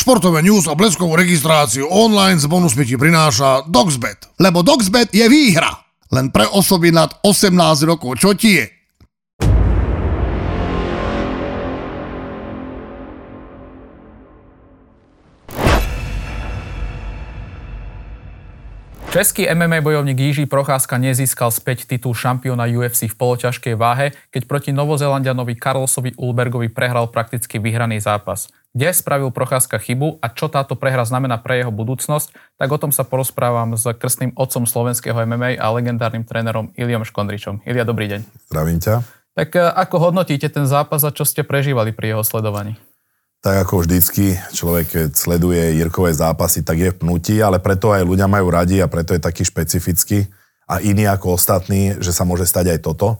Športové news a bleskovú registráciu online s bonusmi ti prináša Doxbet. Lebo Doxbet je výhra. Len pre osoby nad 18 rokov. Čo ti je? Český MMA bojovník Jiří Procházka nezískal späť titul šampióna UFC v poloťažkej váhe, keď proti Novozelanďanovi Carlosovi Ulbergovi prehral prakticky vyhraný zápas. Kde spravil Procházka chybu a čo táto prehra znamená pre jeho budúcnosť, tak o tom sa porozprávam s krstným otcom slovenského MMA a legendárnym trénerom Iliom Škondričom. Ilia, dobrý deň. Zdravím ťa. Tak ako hodnotíte ten zápas a čo ste prežívali pri jeho sledovaní? Tak ako vždycky, človek, keď sleduje Jirkové zápasy, tak je v pnutí, ale preto aj ľudia majú radi a preto je taký špecifický a iný ako ostatní, že sa môže stať aj toto.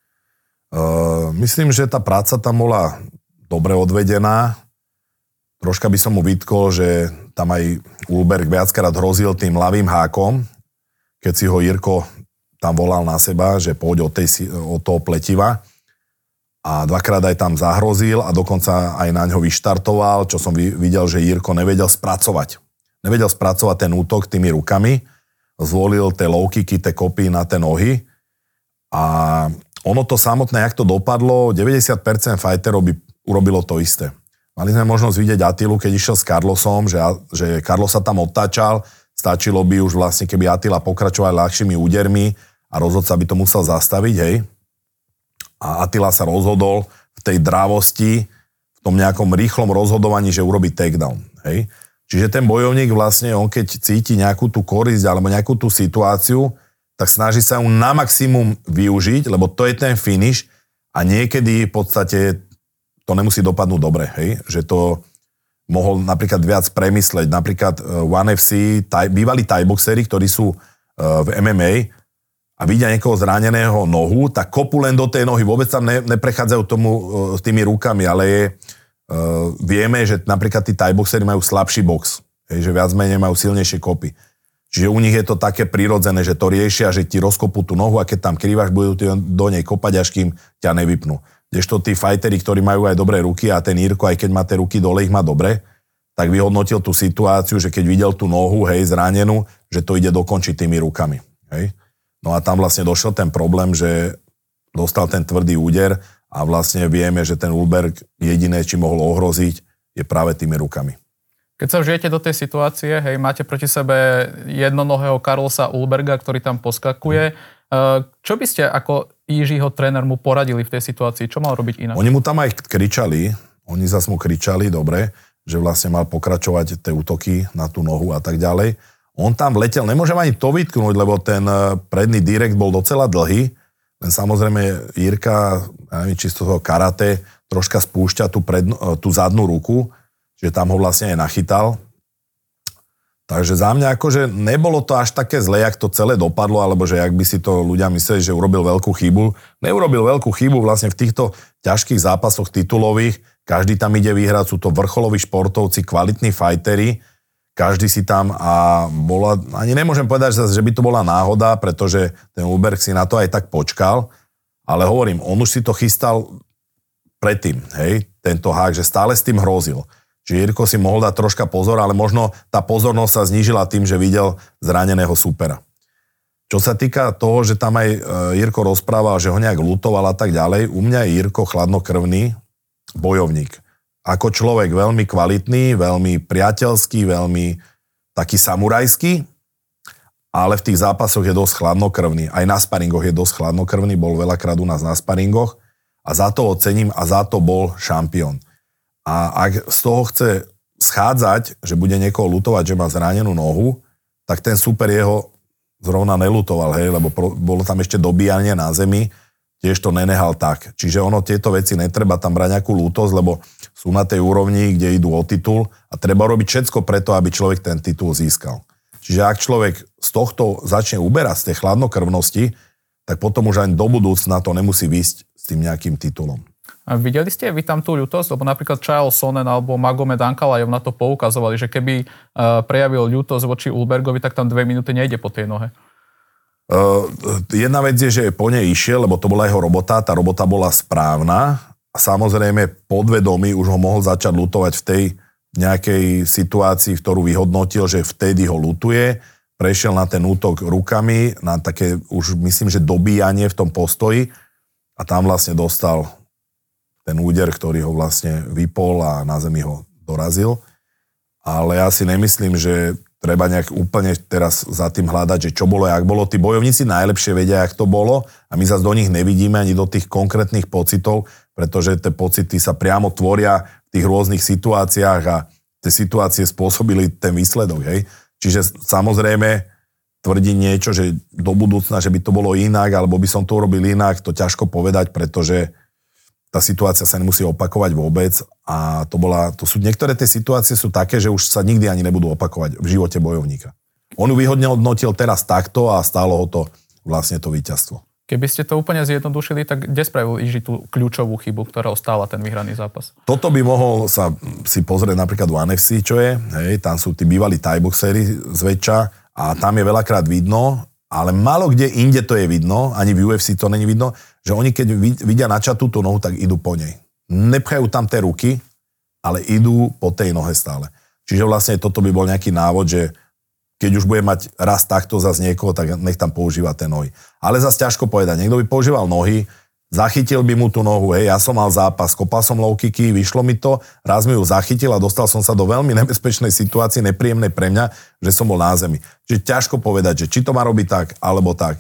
Myslím, že tá práca tam bola dobre odvedená. Troška by som mu vytkol, že tam aj Ulberg viackrát hrozil tým ľavým hákom, keď si ho Jirko tam volal na seba, že poď od toho pletiva. A dvakrát aj tam zahrozil a dokonca aj na ňo vyštartoval, čo som videl, že Jirko nevedel spracovať. Nevedel spracovať ten útok tými rukami, zvolil tie low kicky, tie kopy na tie nohy a ono to samotné, jak to dopadlo, 90% fighterov by urobilo to isté. Mali sme možnosť vidieť Attilu, keď išiel s Carlosom, že Carlos sa tam odtáčal, stačilo by už vlastne, keby Attila pokračoval ľahšími údermi a rozhodca by to musel zastaviť, hej. A Attila sa rozhodol v tej drávosti, v tom nejakom rýchlom rozhodovaní, že urobí takedown. Hej? Čiže ten bojovník vlastne, on keď cíti nejakú tú korisť alebo nejakú tú situáciu, tak snaží sa ju na maximum využiť, lebo to je ten finish a niekedy v podstate to nemusí dopadnúť dobre. Hej? Že to mohol napríklad viac premysleť. Napríklad One FC, bývalí thaiboxeri, ktorí sú v MMA, a vidia niekoho zraneného nohu, tak kopu len do tej nohy. Vôbec tam neprechádzajú tomu s tými rukami, ale vieme, že napríklad tí thaiboxeri majú slabší box. Že viac menej majú silnejšie kopy. Čiže u nich je to také prirodzené, že to riešia, že ti rozkopú tú nohu a keď tam krývaš, budú ti do nej kopať, až kým ťa nevypnú. Kdežto tí fighteri, ktorí majú aj dobré ruky a ten Jirko, aj keď má tie ruky dole, ich má dobre, tak vyhodnotil tú situáciu, že keď videl tú nohu, hej, zranenú, že to ide dokončiť tými rukami. Hej. No a tam vlastne došiel ten problém, že dostal ten tvrdý úder a vlastne vieme, že ten Ulberg jediné, či mohol ohroziť, je práve tými rukami. Keď sa vžijete do tej situácie, hej, máte proti sebe jednonohého Carlosa Ulberga, ktorý tam poskakuje. Čo by ste ako Jiřího tréner mu poradili v tej situácii? Čo mal robiť inak? Oni mu tam aj kričali, dobre, že vlastne mal pokračovať tie útoky na tú nohu a tak ďalej. On tam letel, nemôžem ani to vytknúť, lebo ten predný direkt bol docela dlhý, len samozrejme Jirka, ja neviem, či z toho karate, troška spúšťa tú zadnú ruku, že tam ho vlastne aj nachytal. Takže za mňa akože nebolo to až také zle, jak to celé dopadlo, alebo že jak by si to ľudia mysleli, že urobil veľkú chybu. Neurobil veľkú chybu vlastne v týchto ťažkých zápasoch titulových. Každý tam ide vyhrať, sú to vrcholoví športovci, kvalitní fighteri. Každý si tam a bola, ani nemôžem povedať, že by to bola náhoda, pretože ten Ulberg si na to aj tak počkal, ale hovorím, on už si to chystal predtým, hej, tento hák, že stále s tým hrozil. Čiže Jirko si mohol dať troška pozor, ale možno tá pozornosť sa znížila tým, že videl zraneného supera. Čo sa týka toho, že tam aj Jirko rozprával, že ho nejak lutoval a tak ďalej, u mňa je Jirko chladnokrvný bojovník. Ako človek veľmi kvalitný, veľmi priateľský, veľmi taký samurajský, ale v tých zápasoch je dosť chladnokrvný. Aj na sparingoch je dosť chladnokrvný, bol veľakrát u nás na sparingoch a za to ho cením a za to bol šampión. A ak z toho chce schádzať, že bude niekoho lutovať, že má zranenú nohu, tak ten super jeho zrovna nelutoval, hej, lebo bolo tam ešte dobíjanie na zemi, tiež to nenehal tak. Čiže ono tieto veci netreba tam brať nejakú lútosť, lebo sú na tej úrovni, kde idú o titul a treba robiť všetko preto, aby človek ten titul získal. Čiže ak človek z tohto začne uberať z tej chladnokrvnosti, tak potom už ani do budúcna to nemusí výjsť s tým nejakým titulom. A videli ste vy tam tú ľútosť? Lebo napríklad Chael Sonnen alebo Magomed Ankalaev na to poukazovali, že keby prejavil ľútosť voči Ulbergovi, tak tam 2 minúty nejde po tej nohe. Jedna vec je, že po nej išiel, lebo to bola jeho robota, tá robota bola správna a samozrejme podvedomý už ho mohol začať ľutovať v tej nejakej situácii, ktorú vyhodnotil, že vtedy ho ľutuje, prešiel na ten útok rukami, na také už myslím, že dobíjanie v tom postoji a tam vlastne dostal ten úder, ktorý ho vlastne vypol a na zemi ho dorazil. Ale ja si nemyslím, že treba nejak úplne teraz za tým hľadať, že čo bolo, jak bolo. Tí bojovníci najlepšie vedia, jak to bolo a my zase do nich nevidíme ani do tých konkrétnych pocitov, pretože tie pocity sa priamo tvoria v tých rôznych situáciách a tie situácie spôsobili ten výsledok. Hej? Čiže samozrejme tvrdí niečo, že do budúcna, že by to bolo inak, alebo by som to urobil inak, to ťažko povedať, pretože tá situácia sa nemusí opakovať vôbec a to sú, niektoré tie situácie sú také, že už sa nikdy ani nebudú opakovať v živote bojovníka. On ju vyhodnotil teraz takto a stálo ho to vlastne to víťazstvo. Keby ste to úplne zjednodušili, tak kde spravil Jiří tú kľúčovú chybu, ktorá stála ten vyhraný zápas? Toto by mohol sa si pozrieť napríklad v NFC, čo je, hej, tam sú tí bývalí thai-boxery zväčša a tam je veľakrát vidno, ale málo kde inde to je vidno, ani v UFC to není vidno, že oni keď vidia načatú tú nohu, tak idú po nej. Nepchajú tam tie ruky, ale idú po tej nohe stále. Čiže vlastne toto by bol nejaký návod, že keď už bude mať raz takto zase niekoho, tak nech tam používa tie nohy. Ale zase ťažko povedať. Niekto by používal nohy, zachytil by mu tú nohu, hej, ja som mal zápas, kopal som low kicky, vyšlo mi to, raz mi ju zachytil a dostal som sa do veľmi nebezpečnej situácie, nepríjemnej pre mňa, že som bol na zemi. Čiže ťažko povedať, že či to má robiť tak, alebo tak.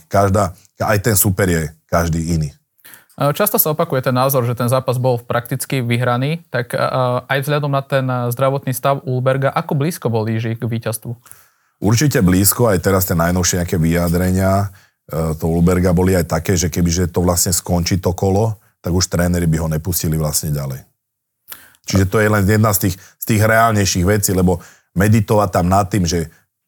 Aj ten super je každý iný. Často sa opakuje ten názor, že ten zápas bol prakticky vyhraný, tak aj vzhľadom na ten zdravotný stav Ulberga, ako blízko bol Jiří k víťazstvu? Určite blízko, aj teraz tie najnovšie nejaké vyjadrenia to Ulberga boli aj také, že kebyže to vlastne skončí to kolo, tak už tréneri by ho nepustili vlastne ďalej. Čiže to je len jedna z tých reálnejších vecí, lebo meditovať tam nad tým, že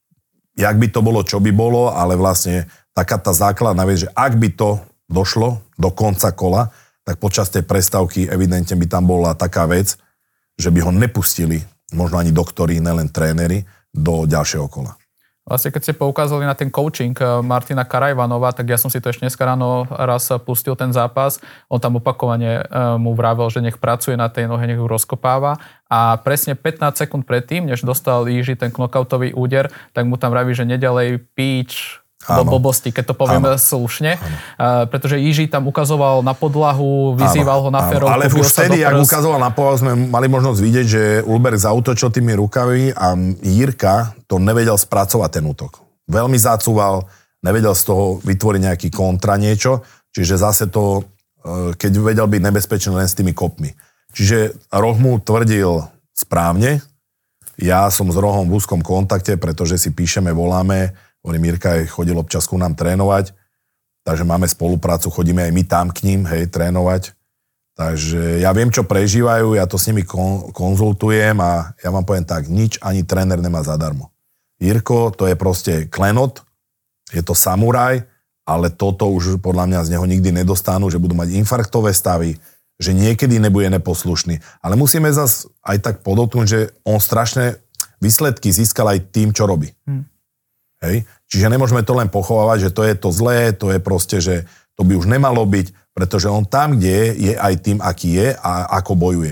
jak by to bolo, čo by bolo, ale vlastne taká tá základná vec, že ak by to došlo do konca kola, tak počas tej prestávky evidentne by tam bola taká vec, že by ho nepustili, možno ani doktori, nelen tréneri, do ďalšieho kola. Vlastne, keď ste poukázali na ten coaching Martina Karajvanova, tak ja som si to ešte dneska ráno raz pustil ten zápas. On tam opakovane mu vravel, že nech pracuje na tej nohe, nech ju rozkopáva. A presne 15 sekúnd predtým, než dostal Jiří ten knockoutový úder, tak mu tam vraví, že neďalej píč do blbosti, keď to poviem slušne. Pretože Jiří tam ukazoval na podlahu, vyzýval ho na férovku. Ale už vtedy, ak ukazoval na podlahu, sme mali možnosť vidieť, že Ulberg zaútočil tými rukami a Jirka to nevedel spracovať ten útok. Veľmi zacúval, nevedel z toho vytvoriť nejaký kontra niečo, čiže zase to, keď vedel byť nebezpečný len s tými kopmi. Čiže Roh mu tvrdil správne, ja som s Rohom v úzkom kontakte, pretože si píšeme, voláme. Mirka chodil občas ku nám trénovať, takže máme spoluprácu, chodíme aj my tam k ním, hej, trénovať. Takže ja viem, čo prežívajú, ja to s nimi konzultujem a ja vám poviem tak, nič ani tréner nemá zadarmo. Jirko, to je proste klenot, je to samuraj, ale toto už podľa mňa z neho nikdy nedostanú, že budú mať infarktové stavy, že niekedy nebude neposlušný. Ale musíme zase aj tak podotknúť, že on strašné výsledky získal aj tým, čo robí. Hej? Čiže nemôžeme to len pochovávať, že to je to zlé, to je proste, že to by už nemalo byť, pretože on tam, kde je aj tým, aký je a ako bojuje.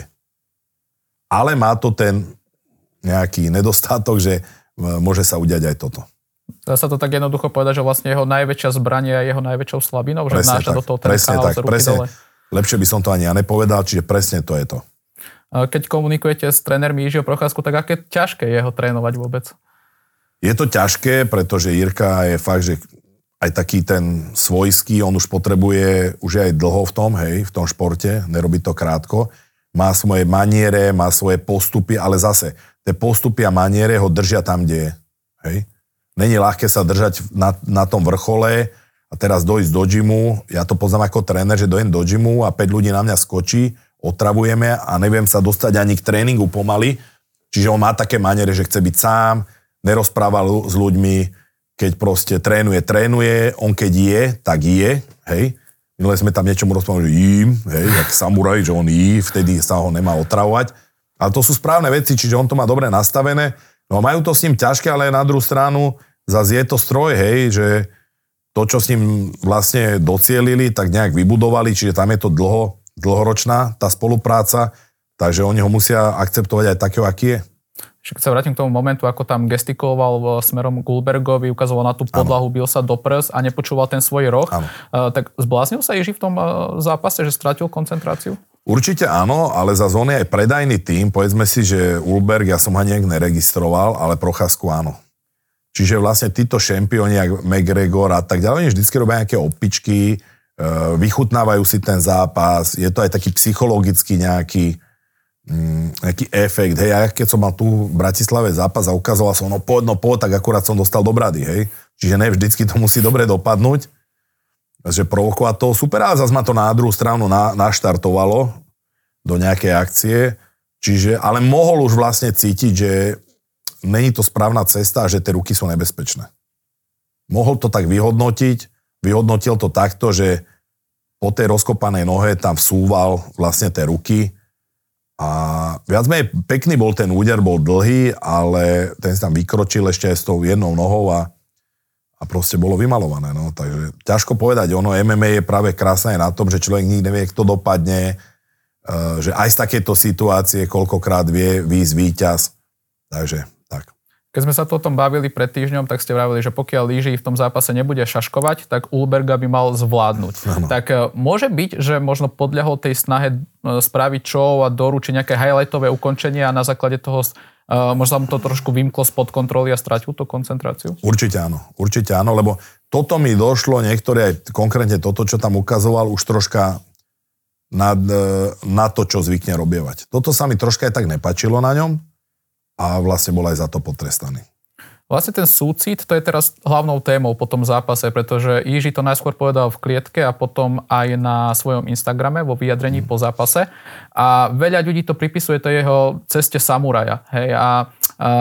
Ale má to ten nejaký nedostatok, že môže sa udiať aj toto. Dá sa to tak jednoducho povedať, že vlastne jeho najväčšia zbraň je jeho najväčšou slabinou, že vnáša do toho ten chaos ruky dole. Lepšie by som to ani ja nepovedal, čiže presne to je to. Keď komunikujete s trénermi Jiřího Procházku, tak aké ťažké je ho trénovať vôbec? Je to ťažké, pretože Jirka je fakt, že aj taký ten svojský, on už potrebuje, už je aj dlho v tom, hej, v tom športe, nerobí to krátko, má svoje maniere, má svoje postupy, ale zase, tie postupy a maniere ho držia tam, kde je, hej. Není ľahké sa držať na tom vrchole a teraz dojsť do gymu, ja to poznám ako tréner, že dojdem do gymu a 5 ľudí na mňa skočí, otravujeme a neviem sa dostať ani k tréningu pomaly, čiže on má také maniere, že chce byť sám, nerozprával s ľuďmi, keď proste trénuje, on keď je, tak je, hej. Minule sme tam niečomu rozprávali, že jím, hej, jak samuraj, že on jí, vtedy sa ho nemá otravovať. Ale to sú správne veci, čiže on to má dobre nastavené. No majú to s ním ťažké, ale na druhú stranu zase je to stroj, hej, že to, čo s ním vlastne docielili, tak nejak vybudovali, čiže tam je to dlhoročná tá spolupráca, takže oni ho musia akceptovať aj takého, aký je. Však sa vrátim k tomu momentu, ako tam gestikuloval smerom k Ulbergovi, ukazoval na tú podlahu, bil sa do prs a nepočúval ten svoj roh. Tak zbláznil sa Jiří v tom zápase, že stratil koncentráciu? Určite áno, ale za zóny aj predajný tým. Povedzme si, že Ulberg, ja som ho nejak neregistroval, ale Procházku áno. Čiže vlastne títo šampióni, jak McGregor a tak ďalej, oni vždycky robia nejaké opičky, vychutnávajú si ten zápas, je to aj taký psychologický nejaký efekt, hej, ja keď som mal tu v Bratislave zápas a ukazoval som, no poď, tak akurát som dostal do brady, hej, čiže ne vždycky to musí dobre dopadnúť, že provokovať to super, a zase ma to na druhú stranu naštartovalo do nejakej akcie, čiže, ale mohol už vlastne cítiť, že není to správna cesta a že tie ruky sú nebezpečné. Mohol to tak vyhodnotil to takto, že po tej rozkopanej nohe tam vsúval vlastne tie ruky. A viac menej pekný bol ten úder, bol dlhý, ale ten si tam vykročil ešte aj s tou jednou nohou a proste bolo vymalované. No. Takže ťažko povedať, ono MMA je práve krásne na tom, že človek nikdy nevie, kto dopadne, že aj z takéto situácie koľkokrát vie výjsť víťaz. Takže tak. Keď sme sa to o tom bavili pred týždňom, tak ste vravili, že pokiaľ Jiří v tom zápase nebude šaškovať, tak Ulberga by mal zvládnuť. Ano. Tak môže byť, že možno podľahol tej snahe spraviť show a doručiť nejaké highlightové ukončenie a na základe toho možno to trošku vymklo spod kontroly a stratil tú koncentráciu? Určite áno, lebo toto mi došlo, niektoré aj konkrétne toto, čo tam ukazoval, už troška na to, čo zvykne robievať. Toto sa mi troška aj tak nepáčilo na ňom. A vlastne bol aj za to potrestaný. Vlastne ten súcit, to je teraz hlavnou témou po tom zápase, pretože Jiří to najskôr povedal v klietke a potom aj na svojom Instagrame vo vyjadrení po zápase. A veľa ľudí to pripisuje to jeho ceste samuraja. Hej? A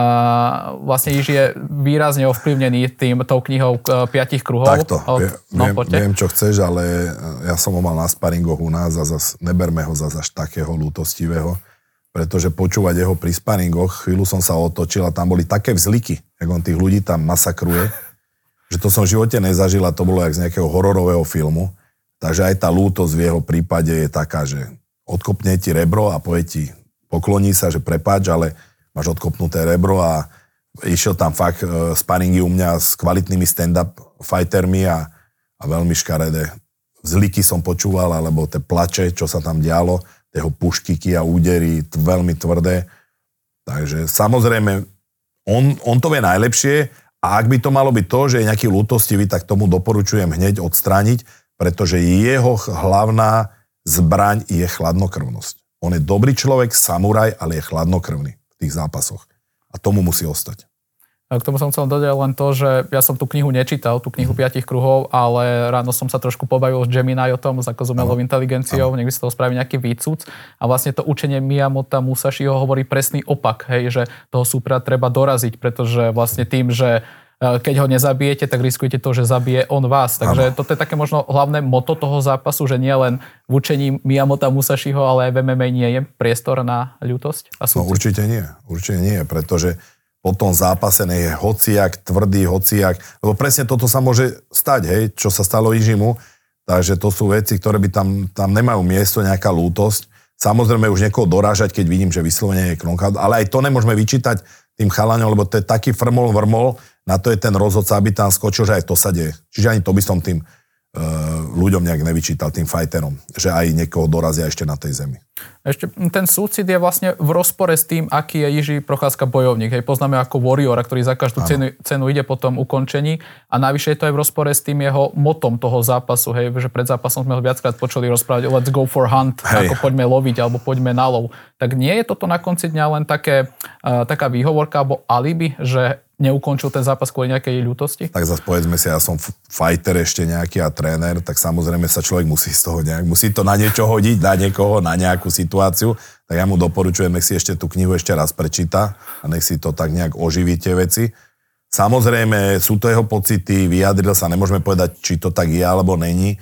vlastne Jiří je výrazne ovplyvnený tou knihou 5 kruhov. Takto, viem, čo chceš, ale ja som ho mal na sparingoch u nás a zas neberme ho zas až takého lútostivého. Pretože počúvať jeho pri sparingoch, chvíľu som sa otočil a tam boli také vzliky, jak on tých ľudí tam masakruje, že to som v živote nezažil a to bolo jak z nejakého hororového filmu. Takže aj tá lútosť v jeho prípade je taká, že odkopne ti rebro a povie ti, pokloní sa, že prepáč, ale máš odkopnuté rebro a išiel tam fakt sparingy u mňa s kvalitnými stand-up fightermi a veľmi škaredé vzliky som počúval, alebo tie plače, čo sa tam dialo, jeho puškiky a údery veľmi tvrdé. Takže samozrejme, on to vie najlepšie a ak by to malo byť to, že je nejaký lútostivý, tak tomu doporučujem hneď odstrániť, pretože jeho hlavná zbraň je chladnokrvnosť. On je dobrý človek, samuraj, ale je chladnokrvný v tých zápasoch. A tomu musí ostať. K tomu som chcel dodať len to, že ja som tú knihu nečítal, tú knihu 5 kruhov, ale ráno som sa trošku pobavil s Gemini o tom, s umelou inteligenciou, nech by sa toho spraviť nejaký výcuc. A vlastne to učenie Miyamota Musashiho hovorí presný opak, hej, že toho súpera treba doraziť, pretože vlastne tým, že keď ho nezabijete, tak riskujete to, že zabije on vás. Takže toto je také možno hlavné motto toho zápasu, že nie len v učení Miyamota Musashiho, ale aj v MMA nie je priestor na ľútosť a súcit. No určite nie, pretože po tom zápase je hociak, tvrdý hociak, lebo presne toto sa môže stať, hej, čo sa stalo Jiřímu, takže to sú veci, ktoré by tam nemajú miesto, nejaká lútosť. Samozrejme už niekoho dorážať, keď vidím, že vyslovene je knockout, ale aj to nemôžeme vyčítať tým chalaňom, lebo to je taký vrmol, na to je ten rozhodca, aby tam skočil, že aj to sa deje. Čiže ani to by som tým ľuďom nejak nevyčítal, tým fajterom, že aj niekoho dorazia ešte na tej zemi. Ešte ten súcit je vlastne v rozpore s tým, aký je Jiří Procházka bojovník. Hej, poznáme ako warriora, ktorý za každú cenu ide po tom ukončení a navyše je to aj v rozpore s tým jeho motom toho zápasu. Hej, že pred zápasom sme ho viackrát počuli rozprávať let's go for hunt, ako poďme loviť alebo poďme na lov. Tak nie je toto na konci dňa len taká výhovorka alebo alibi, že neukončil ten zápas kvôli nejakej ľútosti? Tak zase povedzme si, ja som fighter ešte nejaký a tréner, tak samozrejme sa človek musí z toho musí to na niečo hodiť, na niekoho, na nejakú situáciu, tak ja mu doporučujem, nech si ešte tú knihu ešte raz prečíta a nech si to tak nejak oživí tie veci. Samozrejme, sú to jeho pocity, vyjadril sa, nemôžeme povedať, či to tak je alebo není,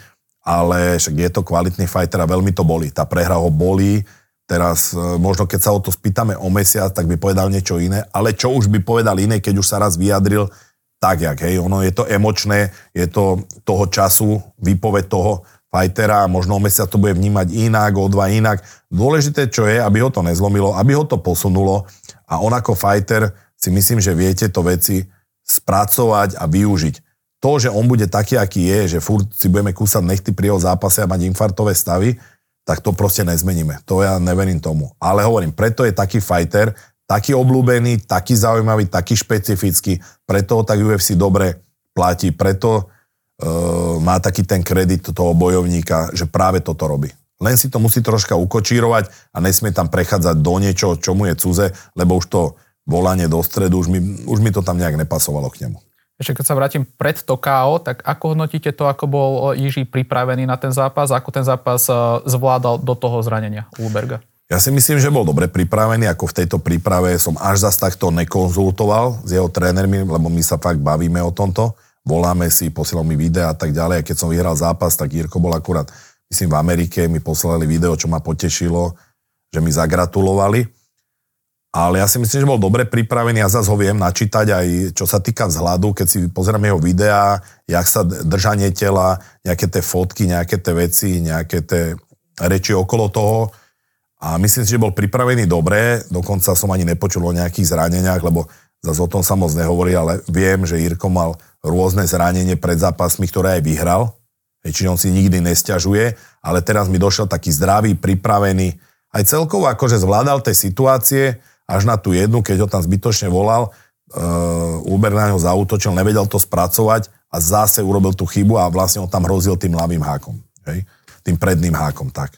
ale však je to kvalitný fighter a veľmi to bolí. Tá prehra ho bolí. Teraz možno keď sa o to spýtame o mesiac, tak by povedal niečo iné, ale čo už by povedal iné, keď už sa raz vyjadril tak, jak, hej, ono je to emočné, je to toho času, výpoveď toho fightera, možno o mesiac to bude vnímať inak, o 2 inak. Dôležité, čo je, aby ho to nezlomilo, aby ho to posunulo A on ako fighter si myslím, že viete to veci spracovať a využiť. To, že on bude taký, aký je, že furt si budeme kúsať nechty pri jeho zápase a mať infarktové stavy, tak to proste nezmeníme. To ja neverím tomu. Ale hovorím, preto je taký fighter, taký obľúbený, taký zaujímavý, taký špecifický, preto ho tak UFC dobre platí, preto má taký ten kredit toho bojovníka, že práve toto robí. Len si to musí troška ukočírovať a nesmie tam prechádzať do niečo, čo mu je cuze, lebo už to volanie do stredu, už mi to tam nejak nepasovalo k nemu. Ešte keď sa vrátim pred to KO, tak ako hodnotíte to, ako bol Jiří pripravený na ten zápas, ako ten zápas zvládal do toho zranenia Ulberga? Ja si myslím, že bol dobre pripravený, ako v tejto príprave som až zas takto nekonzultoval s jeho trénermi, lebo my sa fakt bavíme o tomto, voláme si, posielal mi videa a tak ďalej. A keď som vyhral zápas, tak Jirko bol akurát, myslím, v Amerike, mi poslali video, čo ma potešilo, že mi zagratulovali. Ale ja si myslím, že bol dobre pripravený, ja zase ho viem načítať aj čo sa týka vzhľadu, keď si pozerám jeho videá, jak sa držanie tela, nejaké tie fotky, nejaké tie veci, nejaké tie reči okolo toho. A myslím si, že bol pripravený dobre, dokonca som ani nepočul o nejakých zraneniach, lebo zase o tom sa moc nehovorí, ale viem, že Jirko mal rôzne zranenie pred zápasmi, ktoré aj vyhral. Čiže on si nikdy nesťažuje, ale teraz mi došiel taký zdravý, pripravený, aj celkovo akože zvládal tie situácie, až na tú jednu, keď ho tam zbytočne volal, Ulberg na neho zaútočil, nevedel to spracovať a zase urobil tú chybu a vlastne ho tam hrozil tým ľavým hákom. Hej? Tým predným hákom, tak.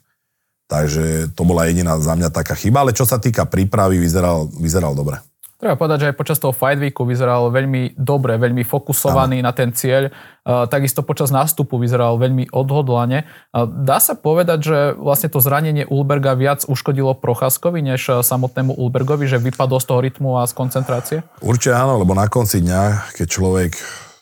Takže to bola jediná za mňa taká chyba, ale čo sa týka prípravy, vyzeral dobre. Treba povedať, že aj počas toho Fight Weeku vyzeral veľmi dobre, veľmi fokusovaný na ten cieľ. Takisto počas nástupu vyzeral veľmi odhodlane. Dá sa povedať, že vlastne to zranenie Ulberga viac uškodilo Procházkovi, než samotnému Ulbergovi, že vypadol z toho rytmu a z koncentrácie? Určite áno, lebo na konci dňa, keď človek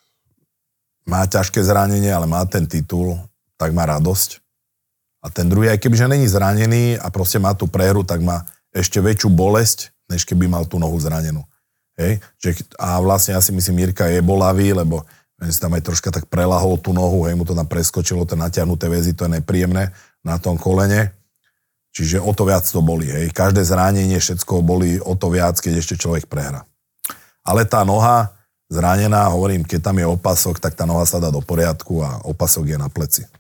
má ťažké zranenie, ale má ten titul, tak má radosť. A ten druhý, aj kebyže není zranený a proste má tú prehru, tak má ešte väčšiu bolesť, než keby mal tú nohu zranenú. Hej? A vlastne ja si myslím, Jirka je bolavý, lebo si tam aj troška tak prelahol tú nohu, hej, mu to tam preskočilo, tie natiahnuté väzy, to je nepríjemné na tom kolene. Čiže o to viac to boli. Hej? Každé zranenie, všetko boli o to viac, keď ešte človek prehrá. Ale tá noha zranená, hovorím, keď tam je opasok, tak tá noha sa dá do poriadku a opasok je na pleci.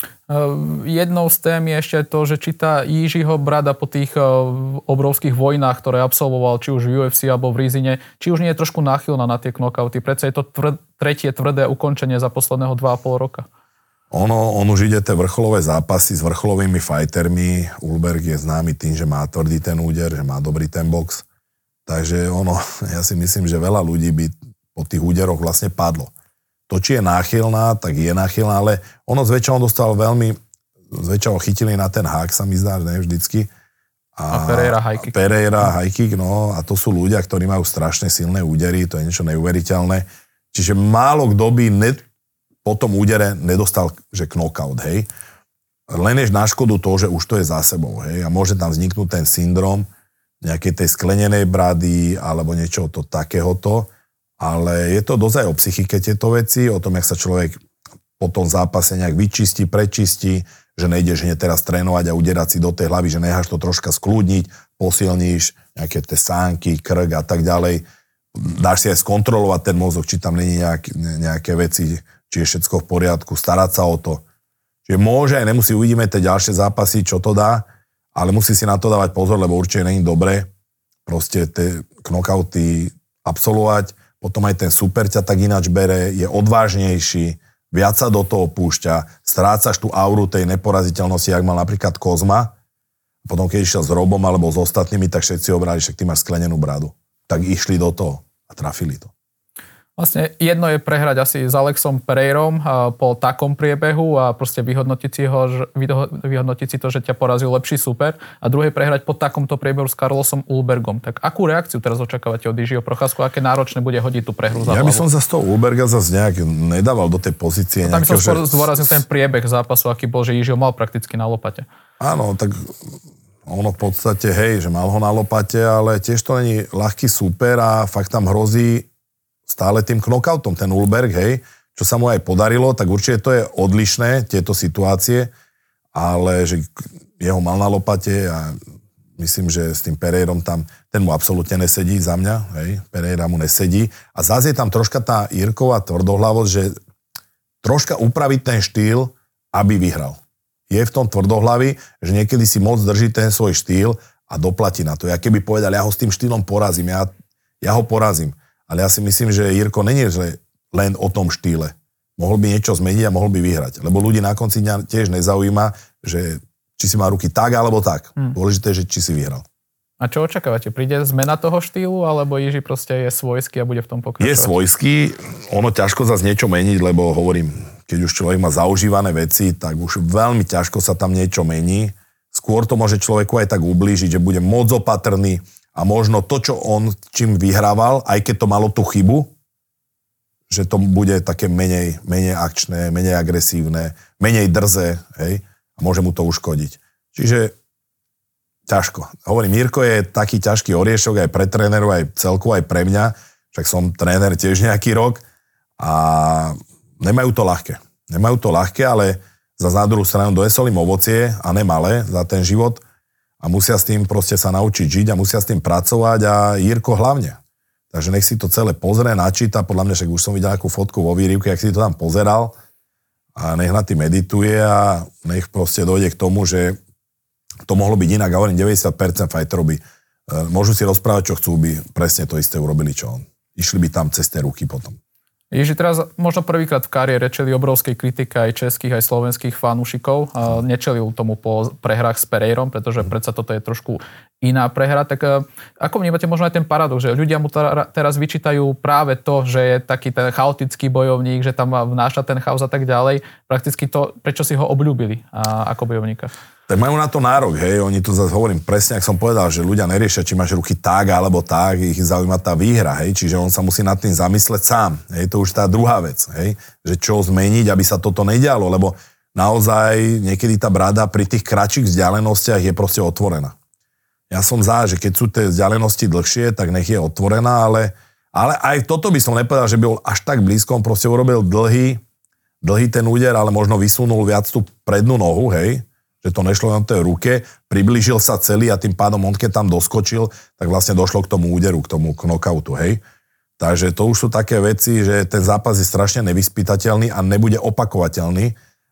Jednou z tém je ešte to, že či tá Jiřího brada po tých obrovských vojnách, ktoré absolvoval, či už v UFC alebo v Rizine, či už nie je trošku náchylná na tie knockouty. Predsa je to tretie tvrdé ukončenie za posledného 2,5 roka. On už ide tie vrcholové zápasy s vrcholovými fightermi. Ulberg je známy tým, že má tvrdý ten úder, že má dobrý ten box. Takže ja si myslím, že veľa ľudí by po tých úderoch vlastne padlo. To, či je náchylná, tak je náchylná, ale zväčša on dostal zväčša ho chytili na ten hák, sa mi zdá, že ne vždycky. A Pereira high kick. Pereira high kick, no a to sú ľudia, ktorí majú strašne silné údery, to je niečo neuveriteľné. Čiže málo kto by po tom údere nedostal, že knockout, hej. Len je na škodu to, že už to je za sebou, hej. A môže tam vzniknúť ten syndrom nejakej tej sklenenej brady alebo niečo to takéhoto. Ale je to dosť aj o psychike tieto veci, o tom, jak sa človek po tom zápase nejak vyčistí, prečistí, že nejdeš hneď teraz trénovať a udierať si do tej hlavy, že necháš to troška skľudniť, posilníš nejaké tie sánky, krk a tak ďalej. Dáš si aj skontrolovať ten mozog, či tam není nejaké veci, či je všetko v poriadku, starať sa o to. Čiže môže aj nemusí, uvidíme tie ďalšie zápasy, čo to dá, ale musí si na to dávať pozor, lebo určite není dobre proste tie knockouty absolvovať. Potom aj ten super ťa tak ináč bere, je odvážnejší, viac sa do toho púšťa, strácaš tú auru tej neporaziteľnosti, jak mal napríklad Kozma. Potom, keď išiel s Robom alebo s ostatnými, tak všetci obrali, že ty máš sklenenú bradu. Tak išli do toho a trafili to. Vlastne jedno je prehrať asi s Alexom Pereirom po takom priebehu a proste vyhodnotiť si to, že ťa porazil lepší super, a druhé prehrať po takomto priebehu s Carlosom Ulbergom. Tak akú reakciu teraz očakávate od Jiřího Procházku? Aké náročné bude hodiť tú prehru za hlavu? Ja by som sa z toho Ulberga zase nejak nedával do tej pozície. Tam by som zdôraznil ten priebeh zápasu, aký bol, že Jiří ho mal prakticky na lopate. Áno, tak ono v podstate, hej, že mal ho na lopate, ale tiež to není ľahký super a fakt tam hrozí stále tým knockoutom, ten Ulberg, hej, čo sa mu aj podarilo, tak určite to je odlišné, tieto situácie, ale že jeho mal na lopate a myslím, že s tým Pereirom tam, ten mu absolútne nesedí za mňa, hej, Pereira mu nesedí. A zase je tam troška tá Jirková tvrdohlavosť, že troška upraviť ten štýl, aby vyhral. Je v tom tvrdohlavy, že niekedy si moc drží ten svoj štýl a doplatí na to. Ja keby povedal, ja ho s tým štýlom porazím, ja ho porazím. Ale ja si myslím, že Jirko není len o tom štýle. Mohol by niečo zmeniť a mohol by vyhrať. Lebo ľudí na konci dňa tiež nezaujíma, že či si má ruky tak alebo tak. Dôležité je, že či si vyhral. A čo očakávate? Príde zmena toho štýlu, alebo Jiří proste je svojský a bude v tom pokračovať? Je svojský, ono ťažko zase niečo meniť, lebo hovorím, keď už človek má zaužívané veci, tak už veľmi ťažko sa tam niečo mení. Skôr to môže človeku aj tak ublížiť, že bude moc opatrný a možno to, čo on čím vyhrával, aj keď to malo tú chybu, že to bude také menej akčné, menej agresívne, menej drze, hej, a môže mu to uškodiť. Čiže ťažko. Hovorím, Jirko je taký ťažký oriešok aj pre trénerov, aj celkovo aj pre mňa, však som tréner tiež nejaký rok a nemajú to ľahké. Nemajú to ľahké, ale za druhú stranu donesol im ovocie a nemalé za ten život a musia s tým proste sa naučiť žiť a musia s tým pracovať a Jirko hlavne. Takže nech si to celé pozrie, načíta, podľa mňa však už som videl nejakú fotku vo výrivke, jak si to tam pozeral a nech na tým medituje a nech proste dojde k tomu, že to mohlo byť inak. A hovorím, 90% fighterov by, môžu si rozprávať, čo chcú, by presne to isté urobili, čo on. Išli by tam cez tie ruky potom. Jiří teraz možno prvýkrát v kariére čeli obrovskej kritike aj českých, aj slovenských fanúšikov. Nečelil tomu po prehrách s Pereirom, pretože predsa toto je trošku iná prehra. Tak ako vnímate možno aj ten paradox, že ľudia mu teraz vyčítajú práve to, že je taký ten chaotický bojovník, že tam vnáša ten chaos a tak ďalej. Prakticky to, prečo si ho obľúbili ako bojovníka? Tak majú na to nárok, hej, oni tu zase hovorím presne, ak som povedal, že ľudia neriešia, či máš ruky tak alebo tak, ich zaujíma tá výhra, hej, čiže on sa musí nad tým zamysleť sám, hej, to už tá druhá vec, hej, že čo zmeniť, aby sa toto nedialo, lebo naozaj niekedy tá brada pri tých kratších vzdialenostiach je proste otvorená. Ja som že keď sú tie vzdialenosti dlhšie, tak nech je otvorená, ale aj toto by som nepovedal, že by bol až tak blízko, on proste urobil dlhý ten úder, ale možno vysunul viac tú prednú nohu, hej, že to nešlo na tej ruke, priblížil sa celý a tým pádom on, keď tam doskočil, tak vlastne došlo k tomu úderu, k tomu knockoutu, hej. Takže to už sú také veci, že ten zápas je strašne nevyspytateľný a nebude opakovateľný,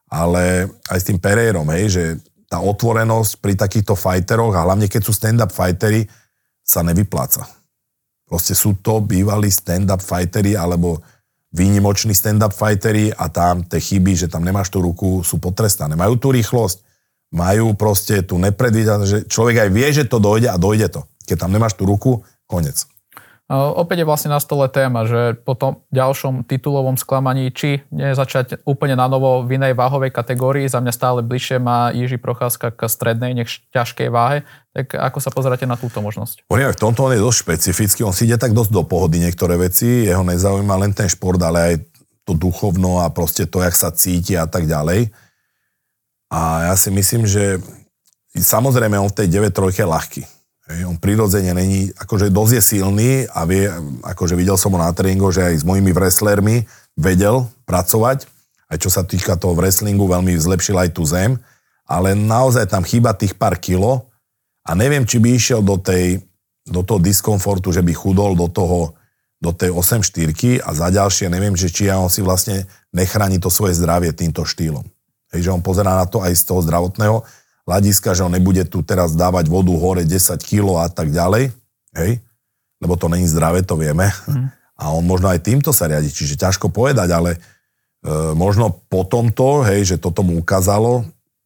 ale aj s tým Pereirom, hej, že tá otvorenosť pri takýchto fighteroch a hlavne keď sú stand-up fightery, sa nevypláca. Proste sú to bývalí stand-up fightery alebo výnimoční stand-up fightery a tam tie chyby, že tam nemáš tú ruku, sú potrestané. Majú tú rýchlosť, majú proste tú nepredvídanosť, že človek aj vie, že to dojde a dojde to. Keď tam nemáš tú ruku, konec. Opäť je vlastne na stole téma, že po tom ďalšom titulovom sklamaní, či nezačať úplne na novo v inej váhovej kategórii, za mňa stále bližšie má Jiří Procházka k strednej, než ťažkej váhe, tak ako sa pozeráte na túto možnosť? V tomto on je dosť špecifický, on si ide tak dosť do pohody niektoré veci, jeho nezaujíma len ten šport, ale aj to duchovno a proste to, jak sa cíti a tak ďalej. A ja si myslím, že samozrejme on v tej 9-3 je ľahký. On prirodzene není, akože dosť je silný a vie, akože videl som ho na tréningu, že aj s mojimi wrestlermi vedel pracovať. Aj čo sa týka toho wrestlingu, veľmi zlepšil aj tú zem. Ale naozaj tam chýba tých pár kilo a neviem, či by išiel do toho diskomfortu, že by chudol do tej 8-4 a za ďalšie neviem, že či on si vlastne nechráni to svoje zdravie týmto štýlom. Hej, že on pozerá na to aj z toho zdravotného hľadiska, že on nebude tu teraz dávať vodu hore 10 kg a tak ďalej, hej, lebo to není zdravé, to vieme. A on možno aj týmto sa riadi, čiže ťažko povedať, ale možno po tomto, hej, že toto mu ukázalo,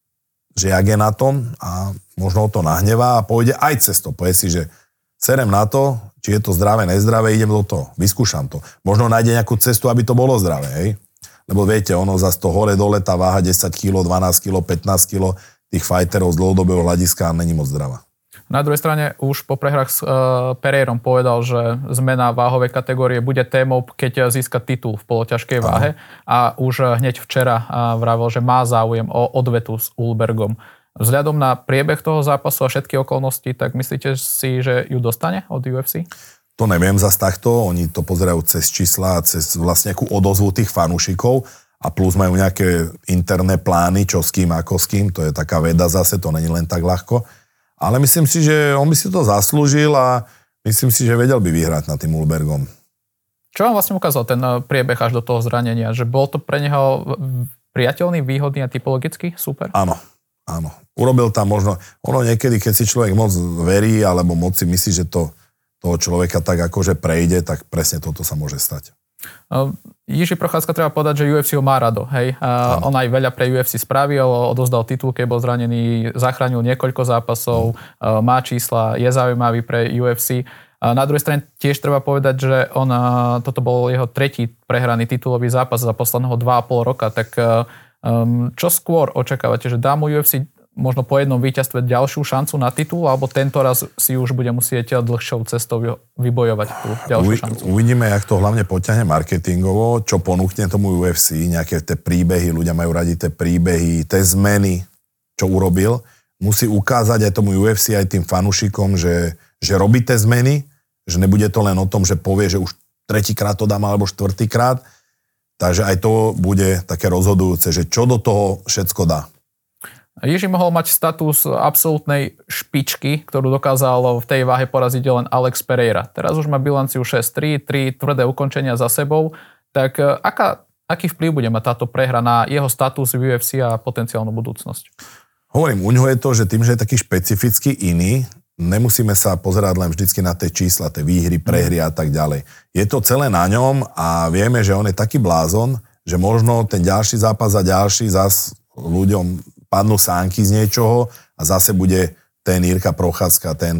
že jak je na tom a možno to nahnevá a pôjde aj cez to. Povie si, že serem na to, či je to zdravé, nezdravé, idem do toho, vyskúšam to. Možno nájde nejakú cestu, aby to bolo zdravé, hej. Lebo viete, ono zase to hore-dole, tá váha 10 kg, 12 kg, 15 kg, tých fighterov z dlhodobého hľadiska není moc zdravá. Na druhej strane už po prehrách s Pereirom povedal, že zmena váhovej kategórie bude témou, keď získa titul v poloťažkej váhe. A už hneď včera vravel, že má záujem o odvetu s Ulbergom. Vzhľadom na priebeh toho zápasu a všetky okolnosti, tak myslíte si, že ju dostane od UFC? To neviem zas takto. Oni to pozerajú cez čísla a cez vlastne nejakú odozvu tých fanúšikov. A plus majú nejaké interné plány, čo s kým, ako s kým. To je taká veda zase, to není len tak ľahko. Ale myslím si, že on by si to zaslúžil a myslím si, že vedel by vyhrať nad tým Ulbergom. Čo vám vlastne ukázal ten priebeh až do toho zranenia? Že bol to pre neho priateľný, výhodný a typologický? Super? Áno. Urobil tam možno, ono niekedy, keď si človek moc verí, alebo moc si myslí, že toho človeka tak akože prejde, tak presne toto sa môže stať. Jiří Procházka, treba povedať, že UFC ho má rado. Hej? On aj veľa pre UFC spravil, odozdal titul, keď bol zranený, zachránil niekoľko zápasov, má čísla, je zaujímavý pre UFC. Na druhej strane tiež treba povedať, že toto bol jeho tretí prehraný titulový zápas za posledného 2,5 roka, tak čo skôr očakávate, že dá mu UFC možno po jednom víťazstve ďalšiu šancu na titul, alebo tento raz si už bude musieť dlhšou cestou vybojovať tú ďalšiu šancu? Uvidíme, jak to hlavne poťahne marketingovo, čo ponúkne tomu UFC, nejaké tie príbehy, ľudia majú radi tie príbehy, tie zmeny, čo urobil. Musí ukázať aj tomu UFC, aj tým fanúšikom, že robí tie zmeny, že nebude to len o tom, že povie, že už tretíkrát to dám, alebo štvrtýkrát. Takže aj to bude také rozhodujúce, že čo do toho všetko dá. Jiří mohol mať status absolútnej špičky, ktorú dokázal v tej váhe poraziť len Alex Pereira. Teraz už má bilanciu 6-3, 3 tvrdé ukončenia za sebou. Tak aký vplyv bude mať táto prehra na jeho status v UFC a potenciálnu budúcnosť? Hovorím, u ňoho je to, že tým, že je taký špecificky iný, nemusíme sa pozerať len vždycky na tie čísla, tie výhry, prehry a tak ďalej. Je to celé na ňom a vieme, že on je taký blázon, že možno ten ďalší zápas a ďalší zas ľuďom padnú sánky z niečoho a zase bude ten Jirka Procházka, ten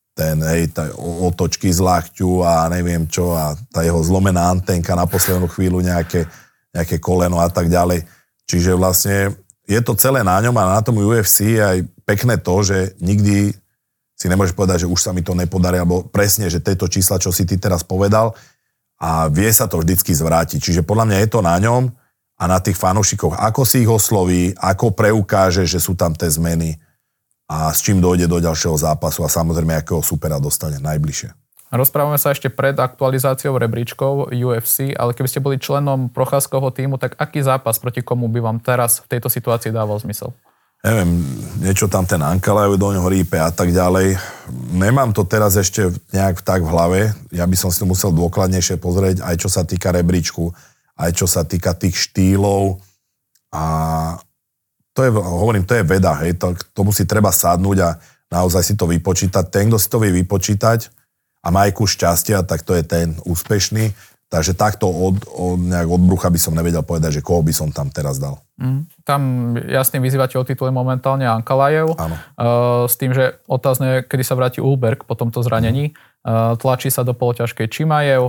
otočky z lakťu a neviem čo a tá jeho zlomená antenka na poslednú chvíľu nejaké koleno a tak ďalej. Čiže vlastne je to celé na ňom a na tom UFC aj pekné to, že nikdy si nemôžeš povedať, že už sa mi to nepodarí, alebo presne, že tieto čísla, čo si ty teraz povedal a vie sa to vždycky zvrátiť. Čiže podľa mňa je to na ňom a na tých fanúšikoch, ako si ich osloví, ako preukáže, že sú tam tie zmeny a s čím dojde do ďalšieho zápasu a samozrejme, akého supera dostane najbližšie. Rozprávame sa ešte pred aktualizáciou rebríčkov UFC, ale keby ste boli členom Procházkovho týmu, tak aký zápas proti komu by vám teraz v tejto situácii dával zmysel? Neviem, niečo tam ten Ankalaev do ňoho rípe a tak ďalej. Nemám to teraz ešte nejak tak v hlave. Ja by som si to musel dôkladnejšie pozrieť, aj čo sa týka rebríčku, aj čo sa týka tých štýlov. A to je veda, hej. Tomu si treba sadnúť a naozaj si to vypočítať. Ten, kto si to vie vypočítať a má aj kus šťastia, tak to je ten úspešný. Takže takto nejak od brucha by som nevedel povedať, že koho by som tam teraz dal. Tam jasný vyzývateľ titulu je momentálne Ankalaev. S tým, že otázne je, kedy sa vráti Ulberg po tomto zranení. Tlačí sa do poloťažkej Chimaev.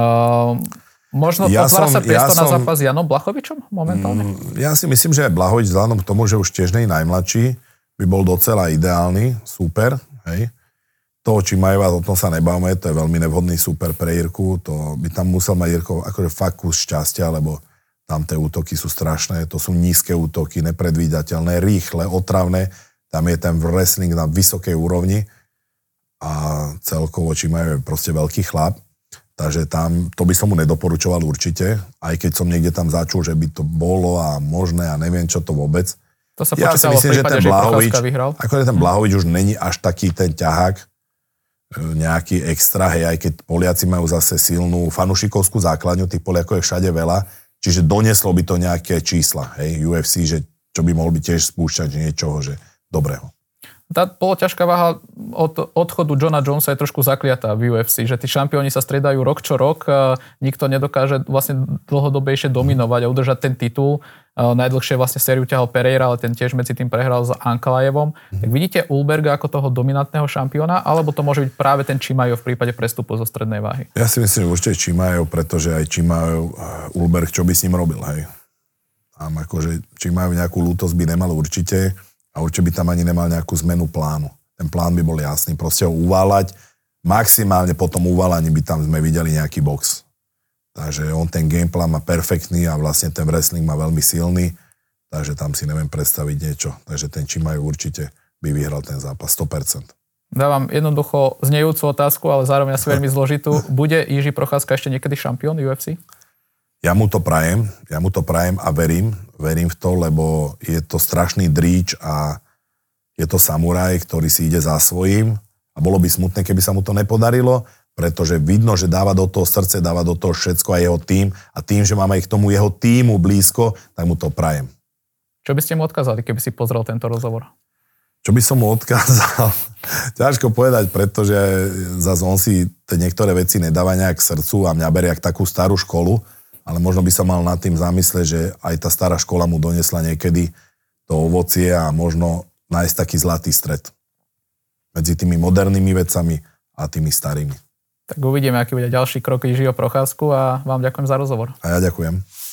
Možno otvára sa priestor na zápas s Janom Blachowicsom momentálne? Ja si myslím, že aj Blachowicz, vzhľadom k tomu, že už tiež nie je najmladší, by bol docela ideálny, super, hej. Toho Chimajeva, o tom sa nebavme, to je veľmi nevhodný super pre Jirku, to by tam musel mať Jirko akože fakt kus šťastia, lebo tam tie útoky sú strašné, to sú nízke útoky, nepredvídateľné, rýchle, otravné, tam je ten wrestling na vysokej úrovni a celkovo Chimajev je proste veľký chlap. Takže tam, to by som mu nedoporučoval určite, aj keď som niekde tam začul, že by to bolo a možné a neviem, čo to vôbec. To sa počítalo v prípade, že Procházka vyhral. Akože ten Blachowicz už není až taký ten ťahák, nejaký extra, hej, aj keď Poliaci majú zase silnú fanušikovskú základňu, tých Poliakov je všade veľa, čiže donieslo by to nejaké čísla, hej, UFC, že čo by mohol byť tiež spúšťať niečoho, že dobrého. Tá poloťažká váha od odchodu Johna Jonesa je trošku zakliatá v UFC, že tí šampióni sa striedajú rok čo rok, nikto nedokáže vlastne dlhodobejšie dominovať a udržať ten titul. Najdlhšie vlastne sériu ťahal Pereira, ale ten tiež medzi tým prehral s Ankalaevom. Tak vidíte Ulberga ako toho dominantného šampióna, alebo to môže byť práve ten Chimaev v prípade prestupu zo strednej váhy? Ja si myslím, že určite Chimaev, pretože aj Chimaev, Ulberg, čo by s ním robil, hej. Tam akože Chimaev nejakú lútosť by nemal určite. A určite by tam ani nemal nejakú zmenu plánu. Ten plán by bol jasný, proste ho uváľať. Maximálne po tom uváľaní by tam sme videli nejaký box. Takže on ten gameplán má perfektný a vlastne ten wrestling má veľmi silný. Takže tam si neviem predstaviť niečo. Takže ten Chimaev určite by vyhral ten zápas 100%. Dávam jednoducho znejúcu otázku, ale zároveň asi veľmi zložitú. Bude Jiří Procházka ešte niekedy šampión UFC? Ja mu to prajem a verím v to, lebo je to strašný dríč a je to samuraj, ktorý si ide za svojím a bolo by smutné, keby sa mu to nepodarilo, pretože vidno, že dáva do toho srdce, dáva do toho všetko a jeho tím a tým, že máme aj k tomu jeho tímu blízko, tak mu to prajem. Čo by ste mu odkázali, keby si pozrel tento rozhovor? Čo by som mu odkázal? Ťažko povedať, pretože zase on si niektoré veci nedáva nejak k srdcu a mňa berie jak takú starú školu, ale možno by sa mal nad tým zamyslieť, že aj tá stará škola mu donesla niekedy to ovocie a možno nájsť taký zlatý stred medzi tými modernými vecami a tými starými. Tak uvidíme, aký bude ďalší krok Jiřího Procházku a vám ďakujem za rozhovor. A ja ďakujem.